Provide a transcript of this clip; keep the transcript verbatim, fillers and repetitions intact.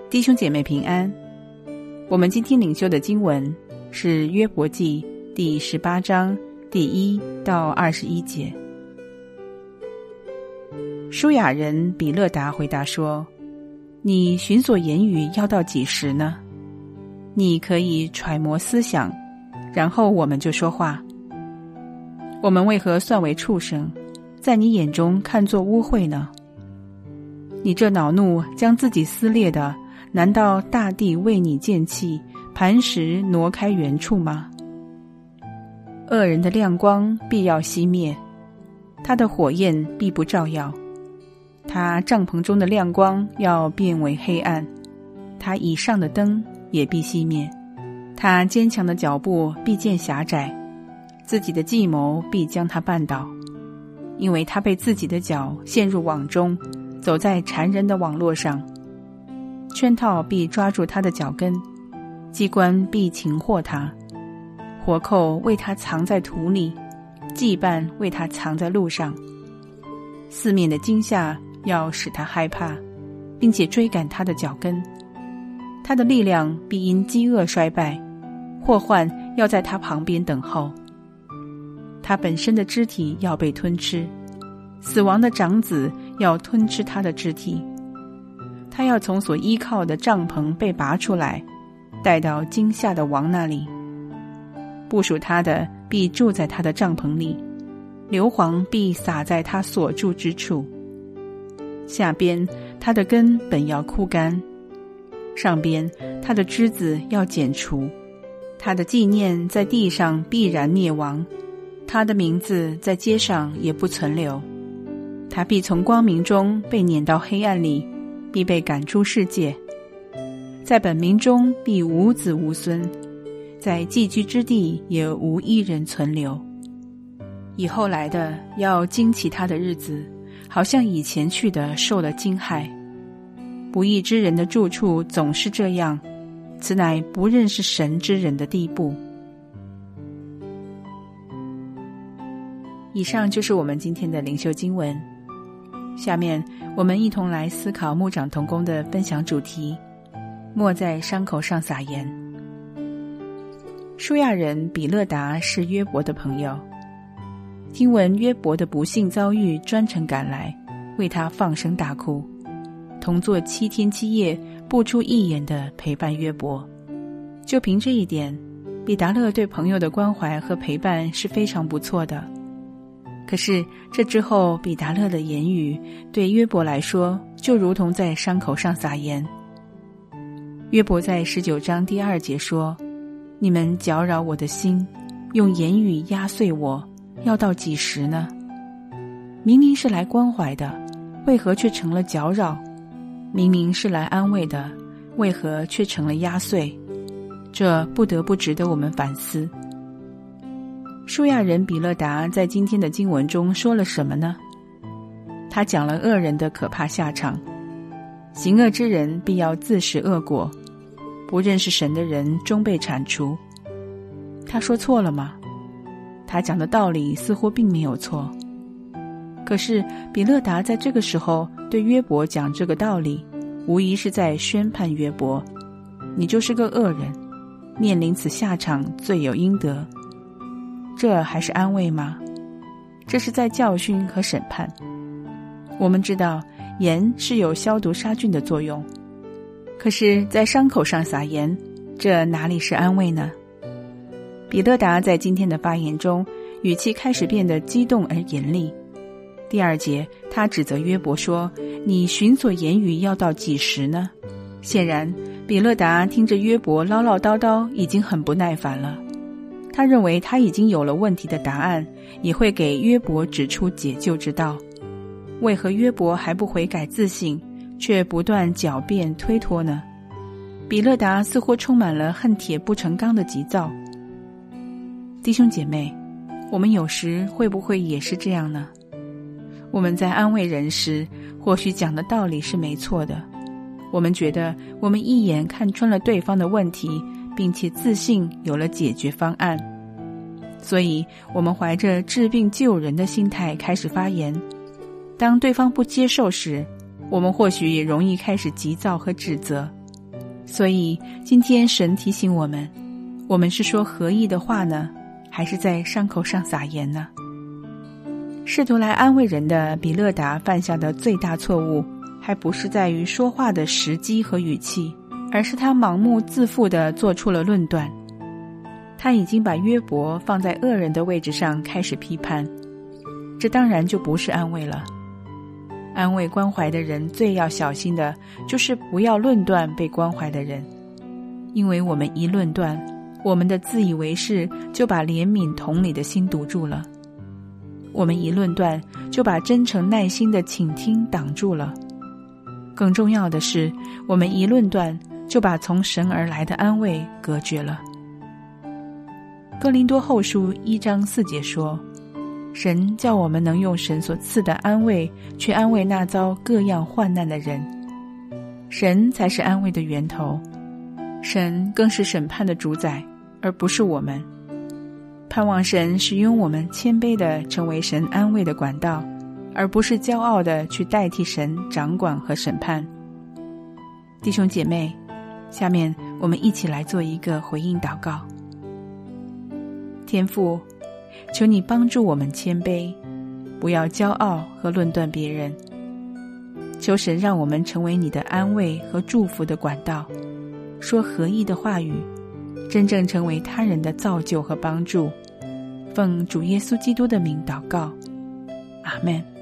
弟兄姐妹平安。我们今天领修的经文是约伯记第十八章第一到二十一节。舒雅人比勒达回答说：你寻索言语要到几时呢？你可以揣摩思想，然后我们就说话。我们为何算为畜生，在你眼中看作污秽呢？你这恼怒将自己撕裂的，难道大地为你见弃，磐石挪开原处吗？恶人的亮光必要熄灭，他的火焰必不照耀，他帐篷中的亮光要变为黑暗，他以上的灯也必熄灭，他坚强的脚步必见狭窄，自己的计谋必将他绊倒，因为他被自己的脚陷入网中，走在缠人的网络上，圈套必抓住他的脚跟，机关必擒获他，活扣为他藏在土里，羁绊为他藏在路上。四面的惊吓要使他害怕，并且追赶他的脚跟。他的力量必因饥饿衰败，祸患要在他旁边等候。他本身的肢体要被吞吃，死亡的长子要吞吃他的肢体。他要从所依靠的帐篷被拔出来，带到惊吓的王那里。部属他的必住在他的帐篷里，硫磺必洒在他所住之处。下边他的根本要枯干，上边他的枝子要剪除。他的纪念在地上必然灭亡，他的名字在街上也不存留。他必从光明中被撵到黑暗里，必被赶出世界。在本民中必无子无孙，在寄居之地也无一人存留。以后来的要惊奇他的日子，好像以前去的受了惊骇。不义之人的住处总是这样，此乃不认识神之人的地步。以上就是我们今天的灵修经文。下面我们一同来思考牧长同工的分享主题：莫在伤口上撒盐。舒亚人比勒达是约伯的朋友，听闻约伯的不幸遭遇，专程赶来为他放声大哭，同坐七天七夜，不出一言地陪伴约伯。就凭这一点，比达勒对朋友的关怀和陪伴是非常不错的。可是这之后，比达勒的言语对约伯来说就如同在伤口上撒盐。约伯在十九章第二节说：你们搅扰我的心，用言语压碎我，要到几时呢？明明是来关怀的，为何却成了搅扰？明明是来安慰的，为何却成了压碎？这不得不值得我们反思。舒亚人比勒达在今天的经文中说了什么呢？他讲了恶人的可怕下场，行恶之人必要自食恶果，不认识神的人终被铲除。他说错了吗？他讲的道理似乎并没有错。可是比勒达在这个时候对约伯讲这个道理，无疑是在宣判约伯：你就是个恶人，面临此下场罪有应得。这还是安慰吗？这是在教训和审判。我们知道盐是有消毒杀菌的作用，可是在伤口上撒盐，这哪里是安慰呢？比勒达在今天的发言中，语气开始变得激动而严厉。第二节，他指责约伯说：你寻索言语要到几时呢？显然比勒达听着约伯唠唠叨叨已经很不耐烦了。他认为他已经有了问题的答案，也会给约伯指出解救之道。为何约伯还不悔改自省，却不断狡辩推脱呢？比勒达似乎充满了恨铁不成钢的急躁。弟兄姐妹，我们有时会不会也是这样呢？我们在安慰人时，或许讲的道理是没错的，我们觉得我们一眼看穿了对方的问题，并且自信有了解决方案，所以我们怀着治病救人的心态开始发言。当对方不接受时，我们或许也容易开始急躁和指责， 所以今天神提醒我们，我们是说合意的话呢，还是在伤口上撒盐呢？试图来安慰人的比勒达犯下的最大错误，还不是在于说话的时机和语气，而是他盲目自负地做出了论断。他已经把约伯放在恶人的位置上开始批判，这当然就不是安慰了。安慰关怀的人最要小心的就是不要论断被关怀的人，因为我们一论断，我们的自以为是就把怜悯同理的心堵住了，我们一论断就把真诚耐心的倾听挡住了。更重要的是，我们一论断就把从神而来的安慰隔绝了。哥林多后书一章四节说，神叫我们能用神所赐的安慰去安慰那遭各样患难的人，神才是安慰的源头，神更是审判的主宰，而不是我们。盼望神使用我们谦卑地成为神安慰的管道，而不是骄傲地去代替神掌管和审判。弟兄姐妹，下面我们一起来做一个回应祷告。天父，求你帮助我们谦卑，不要骄傲和论断别人。求神让我们成为你的安慰和祝福的管道，说合意的话语，真正成为他人的造就和帮助。奉主耶稣基督的名祷告，阿们。